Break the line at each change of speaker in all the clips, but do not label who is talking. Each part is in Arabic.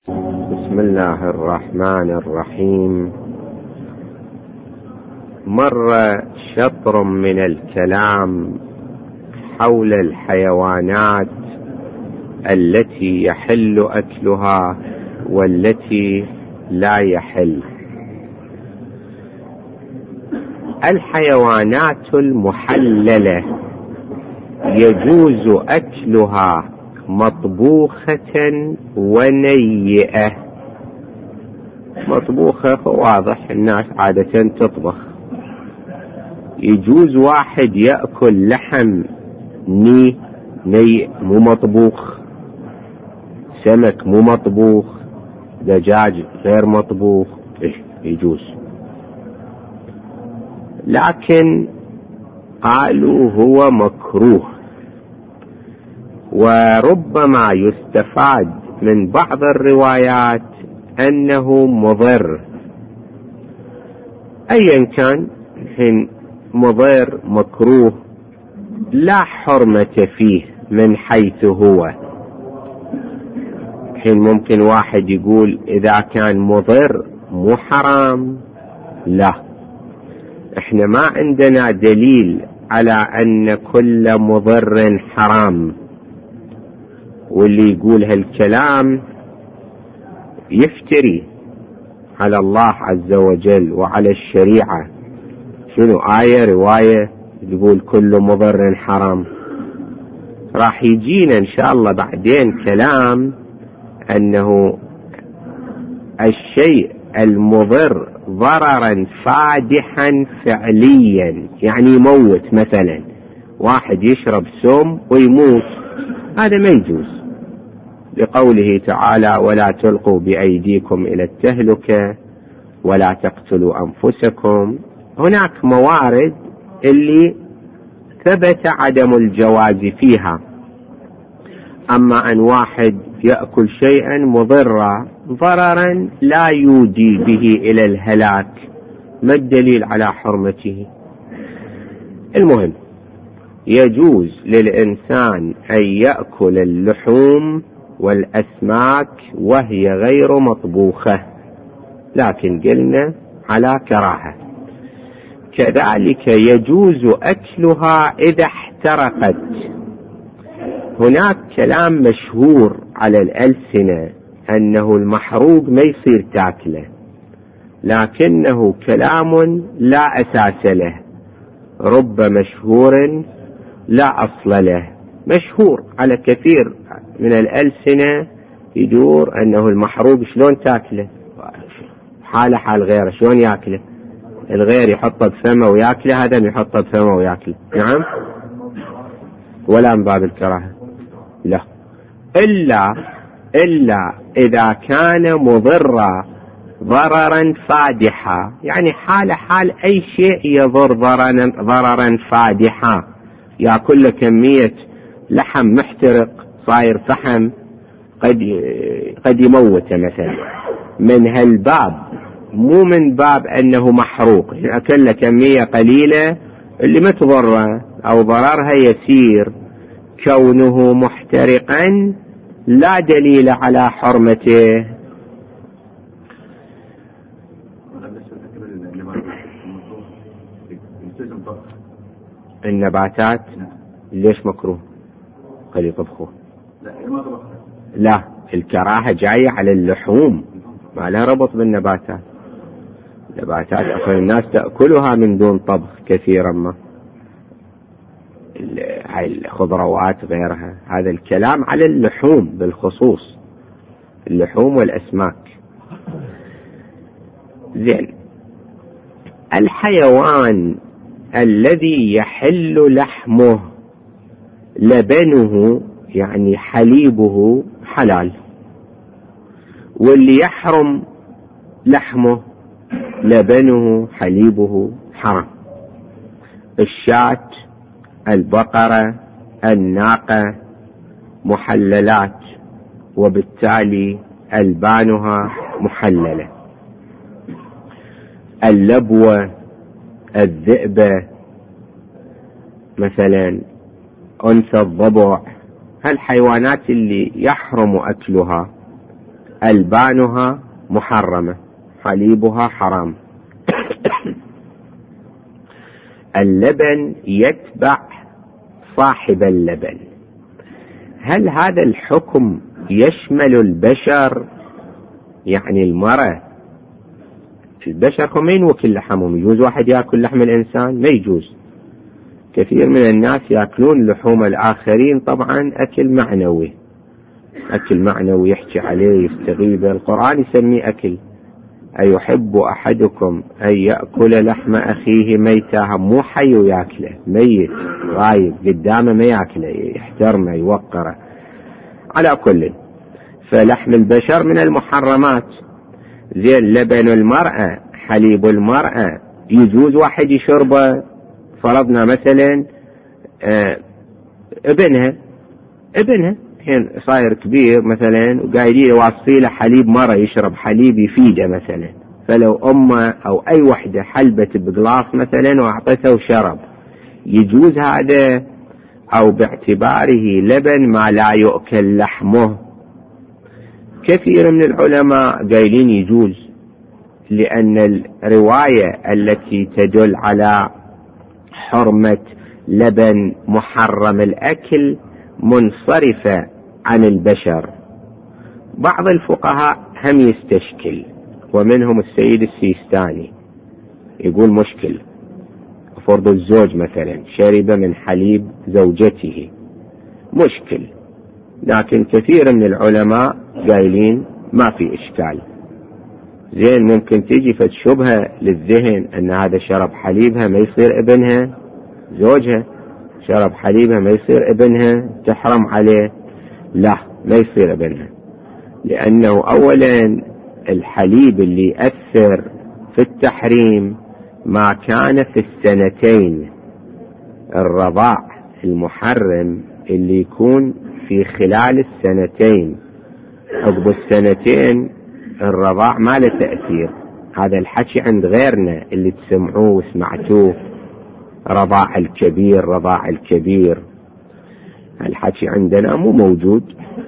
بسم الله الرحمن الرحيم. مر شطر من الكلام حول الحيوانات التي يحل أكلها والتي لا يحل. الحيوانات المحللة يجوز أكلها مطبوخة ونيئة. مطبوخة واضح، الناس عادة تطبخ. يجوز واحد يأكل لحم نيء مو مطبوخ، سمك مو مطبوخ، دجاج غير مطبوخ، يجوز. لكن قالوا هو مكروه، وربما يستفاد من بعض الروايات أنه مضر. أيا كان، حين مضر مكروه لا حرمة فيه من حيث هو. حين ممكن واحد يقول إذا كان مضر مو حرام، لا، احنا ما عندنا دليل على أن كل مضر حرام، واللي يقول هالكلام يفتري على الله عز وجل وعلى الشريعة. شنو آية رواية يقول كل مضر حرام؟ راح يجينا إن شاء الله بعدين كلام أنه الشيء المضر ضررا فادحا فعليا، يعني يموت. مثلا واحد يشرب سم ويموت، هذا ما يجوز، لقوله تعالى ولا تلقوا بأيديكم إلى التهلكة ولا تقتلوا أنفسكم. هناك موارد اللي ثبت عدم الجواز فيها. أما أن واحد يأكل شيئا مضرا ضررا لا يودي به إلى الهلاك، ما الدليل على حرمته؟ المهم، يجوز للإنسان أن يأكل اللحوم والأسماك وهي غير مطبوخة، لكن قلنا على كراهة. كذلك يجوز أكلها إذا احترقت. هناك كلام مشهور على الألسنة أنه المحروق ما يصير تاكله، لكنه كلام لا أساس له، رب مشهور لا أصل له. مشهور على كثير من الألسنة يدور أنه المحروق شلون تاكله، حاله حال غيره، شلون ياكله؟ الغير يحطه بفمه وياكله، هذا يحطه بفمه وياكله. نعم، ولا من باب الكراهة، لا، إلا إذا كان مضرا ضررا فادحا، يعني حال أي شيء يضر ضررا فادحا. يأكل كمية لحم محترق صاير فحم قد يموته مثلا، من هالباب، مو من باب أنه محروق. أكل كمية قليلة اللي ما تضره أو ضررها يسير، كونه محترقا لا دليل على حرمته. النباتات ليش مكروه؟ قد يطبخوه. لا، الكراهة جاية على اللحوم، ما لها ربط بالنباتات. النباتات أصلا الناس تأكلها من دون طبخ كثيرا ما، هاي الخضروات غيرها. هذا الكلام على اللحوم بالخصوص، اللحوم والأسماك. زين، الحيوان الذي يحل لحمه لبنه، يعني حليبه، حلال، واللي يحرم لحمه لبنه حليبه حرام. الشاة، البقرة، الناقة محللات، وبالتالي ألبانها محللة. اللبوة، الذئبة مثلا، أنثى الضبع، هالحيوانات اللي يحرم أكلها ألبانها محرمة، حليبها حرام. اللبن يتبع صاحب اللبن. هل هذا الحكم يشمل البشر؟ يعني المرأة، البشر هم ينوكل لحمهم، يجوز واحد يأكل لحم الإنسان؟ ما يجوز. كثير من الناس يأكلون لحوم الآخرين، طبعا أكل معنوي، أكل معنوي يحكي عليه يستغيبه. القرآن يسميه أكل. أيحب أحدكم أن يأكل لحم أخيه ميتا، مو حي ويأكله، ميت غايب قدامه ما يأكله، يحترمه يوقره. على كل، فلحم البشر من المحرمات. زين، لبن المرأة، حليب المرأة يجوز واحد يشربه؟ فرضنا مثلا ابنها حين صاير كبير مثلا وقايدين يوصي له حليب مرة يشرب حليب يفيده مثلا، فلو أمه أو أي وحدة حلبت بقلاص مثلا وأعطته وشرب، يجوز هذا؟ أو باعتباره لبن ما لا يؤكل لحمه؟ كثير من العلماء قايلين يجوز، لأن الرواية التي تدل على حرمة لبن محرم الأكل منصرفة عن البشر. بعض الفقهاء هم يستشكل، ومنهم السيد السيستاني، يقول مشكل. فرض الزوج مثلا شرب من حليب زوجته، مشكل. لكن كثير من العلماء قايلين ما في إشكال. زين، ممكن تيجي فتشبهه للذهن أن هذا شرب حليبها ما يصير ابنها، زوجها شرب حليبها ما يصير ابنها، تحرم عليه؟ لا، ما يصير ابنها، لأنه أولا الحليب اللي يأثر في التحريم ما كان في السنتين. الرضاع المحرم اللي يكون في خلال السنتين، عقب السنتين الرضاع ما له تأثير. هذا الحكي عند غيرنا اللي تسمعوه وسمعتوه، رضاع الكبير رضاع الكبير، الحكي عندنا مو موجود.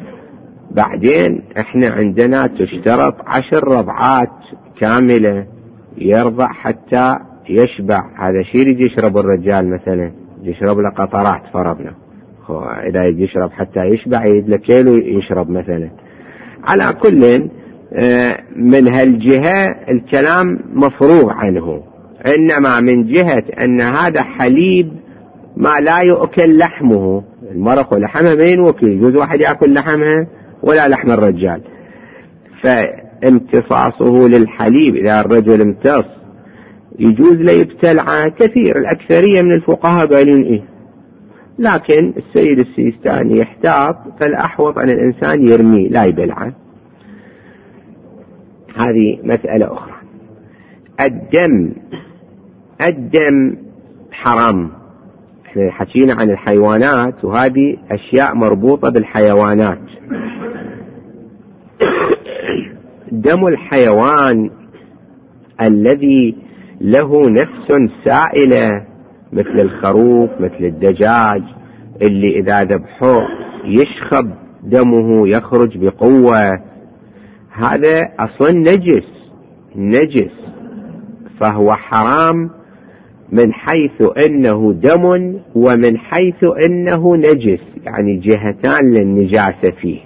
بعدين احنا عندنا تشترط 10 رضعات كاملة يرضع حتى يشبع. هذا شيء يجي يشرب الرجال مثلا، يشرب له قطرات فرضنا، إذا يجي يشرب حتى يشبع يجي له كيلو يشرب مثلا. على كل، من هالجهة الكلام مفروغ عنه، إنما من جهة أن هذا حليب ما لا يؤكل لحمه، المرأة ولحمها ما ينوكل، يجوز واحد يأكل لحمها ولا لحم الرجال. فامتصاصه للحليب إذا الرجل امتص يجوز لا يبتلعه. كثير الأكثرية من الفقهاء قالين إيه، لكن السيد السيستاني يحتاط، فالأحوط أن الإنسان يرميه لا يبلعه. هذه مسألة أخرى. الدم حرام. احنا حكينا عن الحيوانات، وهذه أشياء مربوطة بالحيوانات. دم الحيوان الذي له نفس سائلة مثل الخروف مثل الدجاج، اللي إذا ذبحوه يشخب دمه يخرج بقوة، هذا أصلا نجس، فهو حرام من حيث أنه دم ومن حيث أنه نجس، يعني جهتان للنجاسة فيه.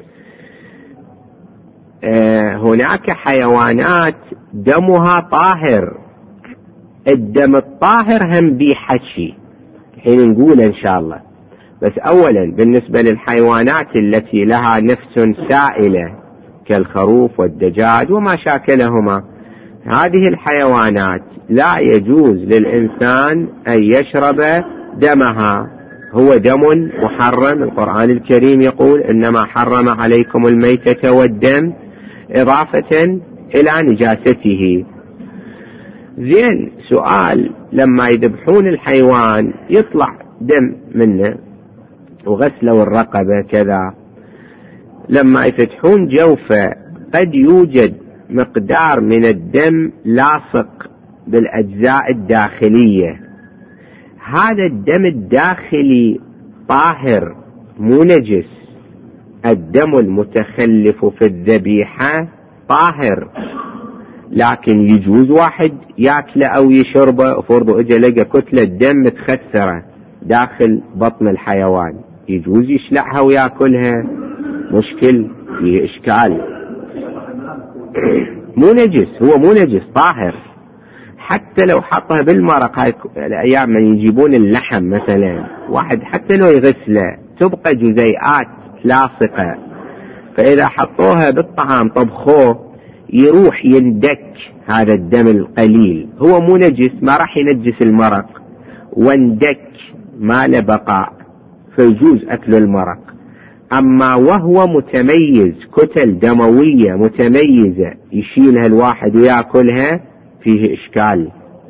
هناك حيوانات دمها طاهر، الدم الطاهر هم بيحكي حين نقول إن شاء الله. بس أولا بالنسبة للحيوانات التي لها نفس سائلة كالخروف والدجاج وما شاكلهما، هذه الحيوانات لا يجوز للإنسان أن يشرب دمها، هو دم محرم. القرآن الكريم يقول إنما حرم عليكم الميتة والدم إضافة إلى نجاسته. زين، سؤال، لما يذبحون الحيوان يطلع دم منه وغسلوا الرقبة كذا، لما يفتحون جوفه قد يوجد مقدار من الدم لاصق بالأجزاء الداخلية. هذا الدم الداخلي طاهر مو نجس. الدم المتخلف في الذبيحة طاهر، لكن يجوز واحد ياكله أو يشربه، فرضه اجى لقى كتلة دم متخثرة داخل بطن الحيوان، يجوز يشلعها وياكلها، مشكل فيه إشكال. مو نجس، هو مو نجس، طاهر. حتى لو حطها بالمرق، هاي الأيام من يجيبون اللحم مثلا، واحد حتى لو يغسله تبقى جزيئات لاصقة، فإذا حطوها بالطعام طبخوه يروح يندك هذا الدم القليل، هو مو نجس، ما راح ينجس المرق، واندك ما له بقاء، فيجوز أكل المرق. أما وهو متميز، كتل دموية متميزة يشيلها الواحد ويأكلها، فيه إشكال.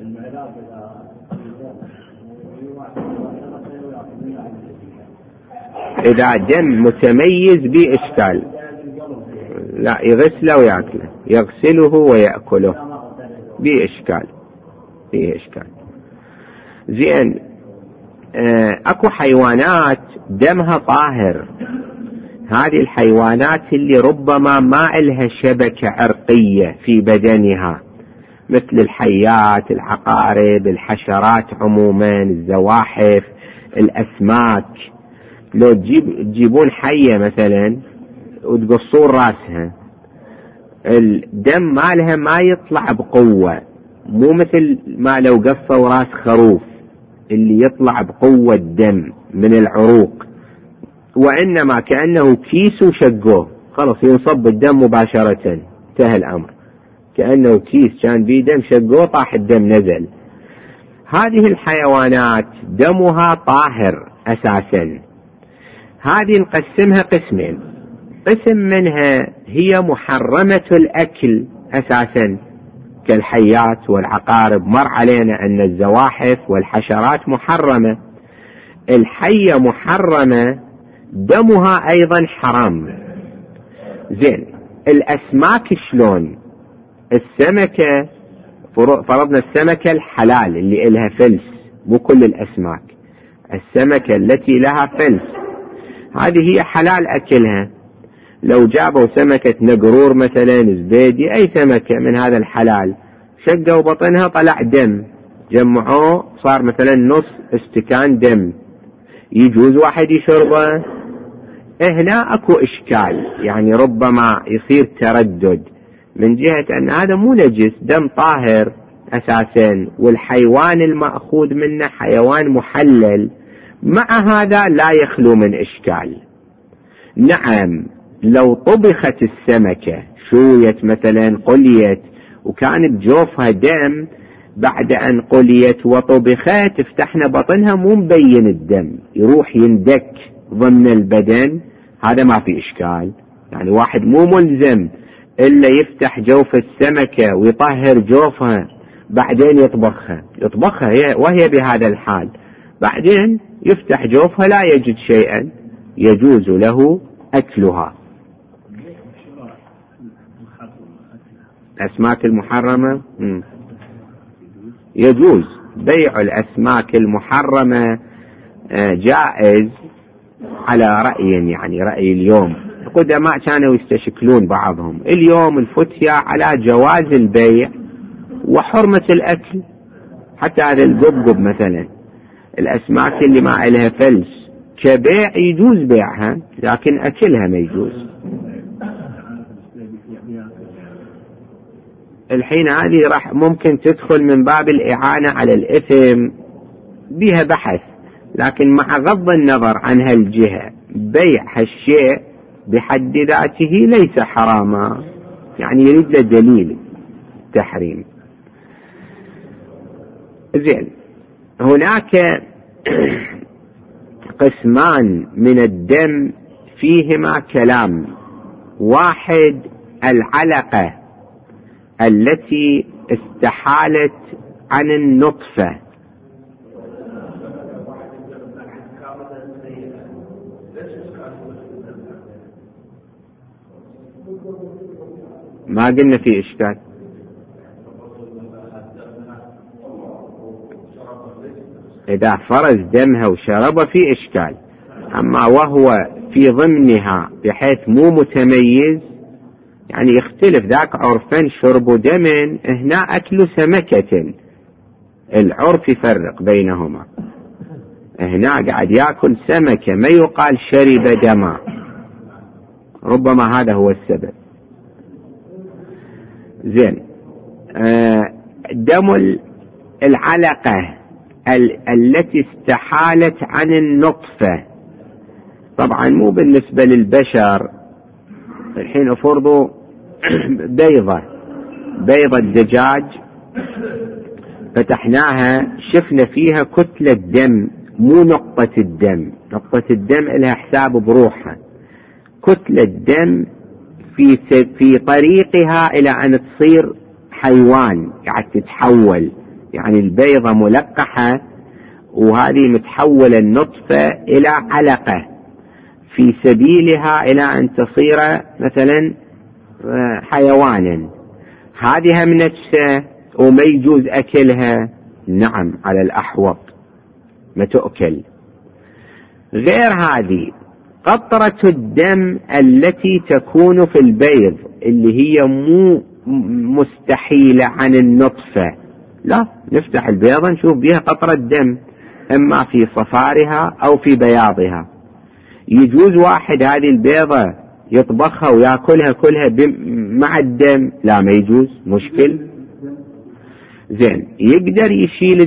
إذا دم متميز به إشكال، لا يغسله ويأكله، يغسله ويأكله بإشكال، فيه إشكال. زين، أكو حيوانات دمها طاهر، هذه الحيوانات اللي ربما ما إلها شبكة عرقية في بدنها، مثل الحيات، العقارب، الحشرات عموما، الزواحف، الأسماك. لو تجيبون حية مثلا وتقصون راسها، الدم مالها ما يطلع بقوة، مو مثل ما لو قصوا راس خروف اللي يطلع بقوة دم من العروق، وإنما كأنه كيس وشقوه، خلص ينصب الدم مباشرة، انتهى الأمر، كأنه كيس كان بيه دم، شقوه طاح الدم نزل. هذه الحيوانات دمها طاهر أساسا، هذه نقسمها قسمين، قسم منها هي محرمة الأكل أساسا كالحيات والعقارب، مر علينا أن الزواحف والحشرات محرمة، الحية محرمة، دمها أيضا حرام. زين، الأسماك شلون؟ السمكة فرضنا السمكة الحلال اللي إلها فلس، مو كل الأسماك، السمكة التي لها فلس هذه هي حلال أكلها. لو جابوا سمكة نقرور مثلا، زبيدي، أي سمكة من هذا الحلال، شقوا بطنها طلع دم، جمعوه صار مثلا نص استكان دم، يجوز واحد يشربه؟ هنا أكو إشكال، يعني ربما يصير تردد من جهة أن هذا مو نجس، دم طاهر أساسا، والحيوان المأخوذ منه حيوان محلل، مع هذا لا يخلو من إشكال. نعم، لو طبخت السمكة، شويت مثلا، قليت، وكان بجوفها دم، بعد أن قليت وطبخت فتحنا بطنها مو مبين الدم، يروح يندك ضمن البدن، هذا ما في إشكال. يعني واحد مو ملزم إلا يفتح جوف السمكة ويطهر جوفها بعدين يطبخها وهي بهذا الحال، بعدين يفتح جوفها لا يجد شيئا، يجوز له أكلها. الأسماك المحرمة يجوز بيع الأسماك المحرمة، جائز على رأي، يعني رأي اليوم، القدماء كانوا يستشكلون بعضهم، اليوم الفتية على جواز البيع وحرمة الأكل. حتى هذا القبقب مثلا، الأسماك اللي ما لها فلس كبيع يجوز بيعها، لكن أكلها ما يجوز. الحين هذه راح ممكن تدخل من باب الإعانة على الإثم، بها بحث، لكن مع غض النظر عن هالجهة، بيع هالشيء بحد ذاته ليس حراما، يعني يريد له دليل تحريم. زين، هناك قسمان من الدم فيهما كلام، واحد العلقة التي استحالت عن النطفة، ما قلنا في إشكال. إذا فرز دمها وشربه في إشكال، أما وهو في ضمنها بحيث مو متميز، يعني يختلف، ذاك عرفا شرب دم، هنا أكل سمكة، العرف يفرق بينهما، هنا قاعد يأكل سمكة، ما يقال شرب دما، ربما هذا هو السبب. زين. دم العلقة التي استحالت عن النطفة، طبعا مو بالنسبة للبشر. الحين افرضوا بيضة دجاج فتحناها، شفنا فيها كتلة دم، مو نقطة الدم، نقطة الدم لها حساب بروحها، كتلة دم في طريقها إلى أن تصير حيوان، قاعد تتحول، يعني البيضة ملقحة وهذه متحولة النطفة إلى علقة في سبيلها إلى أن تصير مثلا حيوانا، هذه هم نفسها وما يجوز أكلها؟ نعم على الأحوط ما تؤكل. غير هذه قطرة الدم التي تكون في البيض اللي هي مو مستحيلة عن النطفة، لا، نفتح البيضة نشوف بها قطرة دم، إما في صفارها أو في بياضها. يجوز واحد هذه البيضة يطبخها ويأكلها كلها مع الدم؟ لا، ما يجوز، مشكل. زين. يقدر يشيل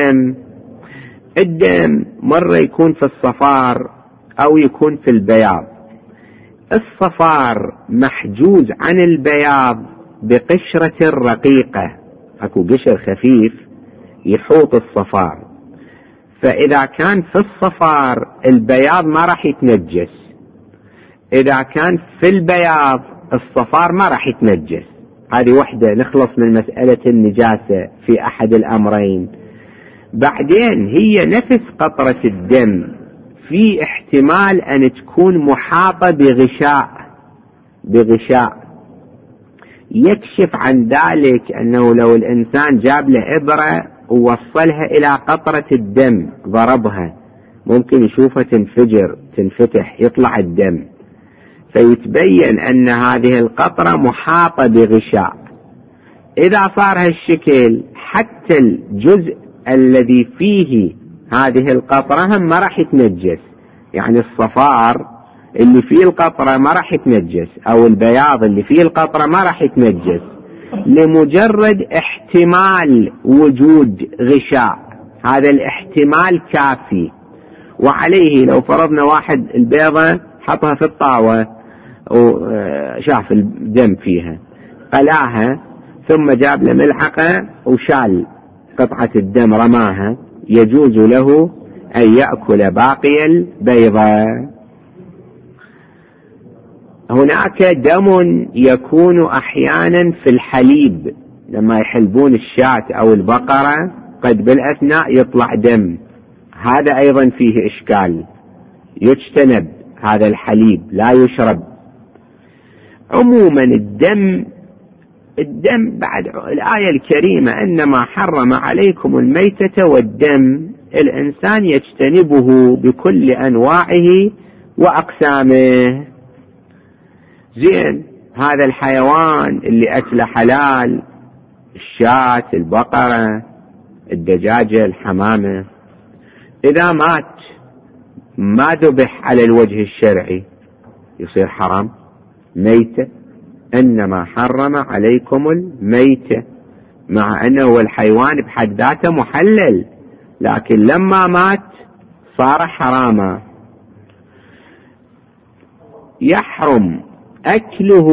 الدم مرة يكون في الصفار أو يكون في البياض. الصفار محجوز عن البياض بقشرة رقيقة، أكو قشر خفيف يحوط الصفار، فإذا كان في الصفار البياض ما راح يتنجس، إذا كان في البياض الصفار ما راح يتنجس. هذه وحدة نخلص من مسألة النجاسة في أحد الأمرين. بعدين هي نفس قطرة الدم في احتمال أن تكون محاطة بغشاء يكشف عن ذلك، أنه لو الإنسان جاب له إبرة ووصلها إلى قطرة الدم ضربها ممكن يشوفها تنفتح يطلع الدم، فيتبين أن هذه القطرة محاطة بغشاء. إذا صار هالشكل حتى الجزء الذي فيه هذه القطرة هم ما راح يتنجس، يعني الصفار اللي فيه القطرة ما راح يتنجس، أو البياض اللي فيه القطرة ما راح يتنجس، لمجرد احتمال وجود غشاء، هذا الاحتمال كافي. وعليه لو فرضنا واحد البيضة حطها في الطاوة وشاف الدم فيها قلاها، ثم جاب له ملحقة وشال قطعة الدم رماها، يجوز له أن يأكل باقي البيضة. هناك دم يكون أحيانا في الحليب، لما يحلبون الشاة أو البقرة قد بالأثناء يطلع دم، هذا أيضا فيه إشكال، يجتنب هذا الحليب لا يشرب. عموما الدم بعد الآية الكريمة إنما حرم عليكم الميتة والدم، الإنسان يجتنبه بكل أنواعه وأقسامه. زين. هذا الحيوان اللي أكله حلال، الشاة، البقرة، الدجاجة، الحمامة، إذا مات ما ذبح على الوجه الشرعي يصير حرام ميتة. إنما حرم عليكم الميتة، مع أنه الحيوان بحد ذاته محلل، لكن لما مات صار حراما. يحرم أكله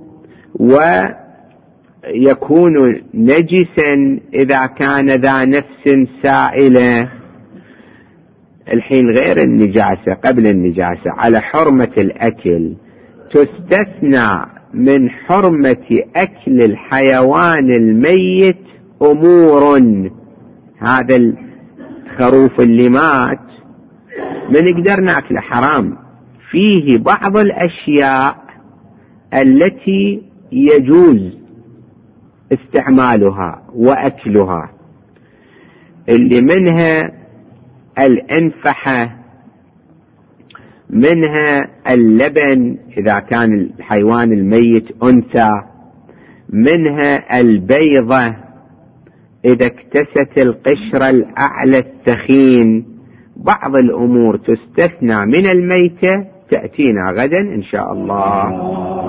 ويكون نجسا إذا كان ذا نفس سائلة. الحين غير النجاسة، قبل النجاسة على حرمة الأكل، تستثنى من حرمة أكل الحيوان الميت أمور. هذا الخروف اللي مات من نقدر ناكله حرام، فيه بعض الأشياء التي يجوز استعمالها وأكلها، اللي منها الأنفحة منها اللبن إذا كان الحيوان الميت أنثى، منها البيضة إذا اكتست القشرة الأعلى الثخين. بعض الأمور تستثنى من الميتة تأتينا غدا إن شاء الله.